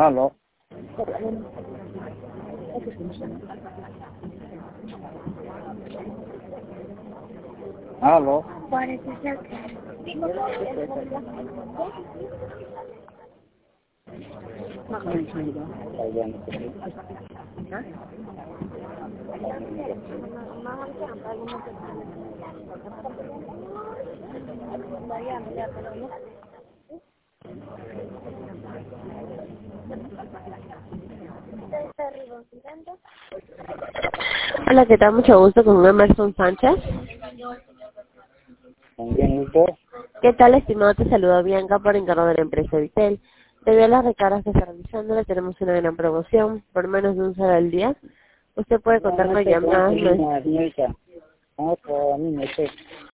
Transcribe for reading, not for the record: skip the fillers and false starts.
Aló. Aló. Hola, ¿qué tal? Mucho gusto con Emerson Sánchez. ¿Con quién gusto? ¿Qué tal, estimado? Te saluda Bianca por encargo de la empresa Vitel. Debido a las recargas que está realizando, le tenemos una gran promoción por menos de un solo al día. Usted puede contar No con sé llamadas. cuánto, señorita. No, a mí no sé.